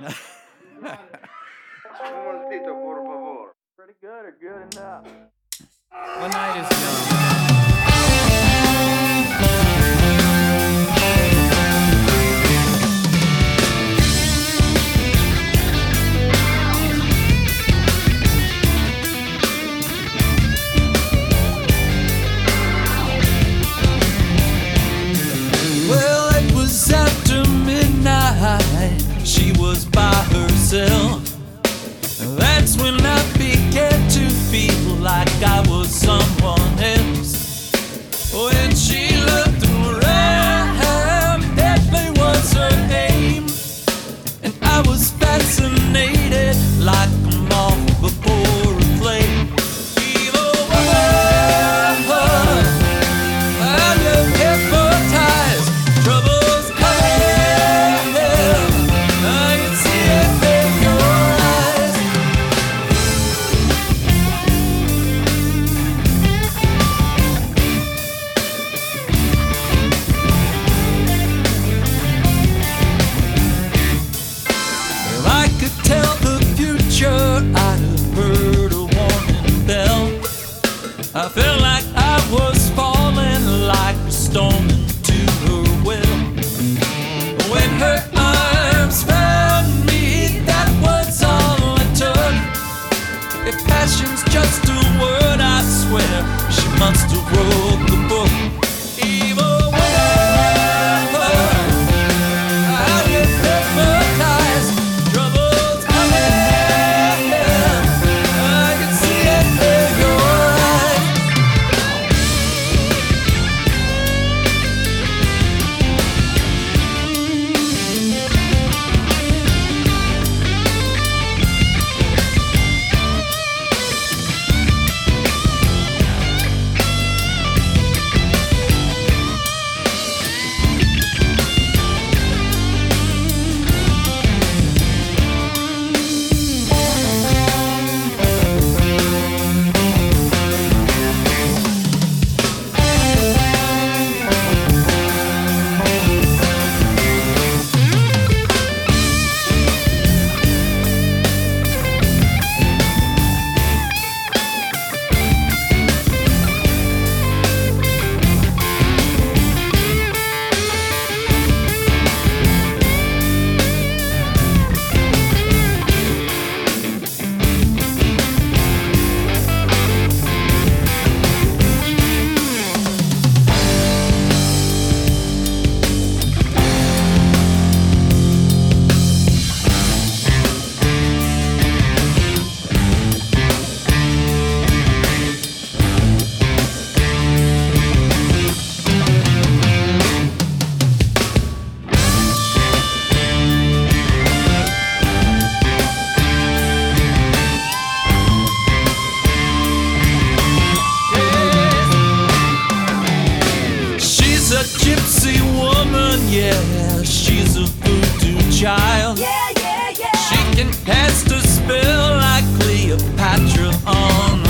Un momentito, por favor. Pretty good or good enough? One night is young. Well, it was after midnight. She was by herself. That's when I began to feel like I was someone else. When she looked around, deadly was her aim, and I was fascinated like a moth before a flame. Evil woman, I look hypnotized. Trouble's coming, I can see it in your eyes. If I could tell the future, I'd have heard a warning bell. I felt like I was falling like a stone into her well. When her arms found me, that was all it took. If passion's just a word, I swear she must have wrote the book. Evil woman, I get hypnotized. Trouble's coming, I can see it in your eyes. She's a gypsy woman, yeah. She's a voodoo child. Yeah, yeah, yeah. She can cast a spell like Cleopatra on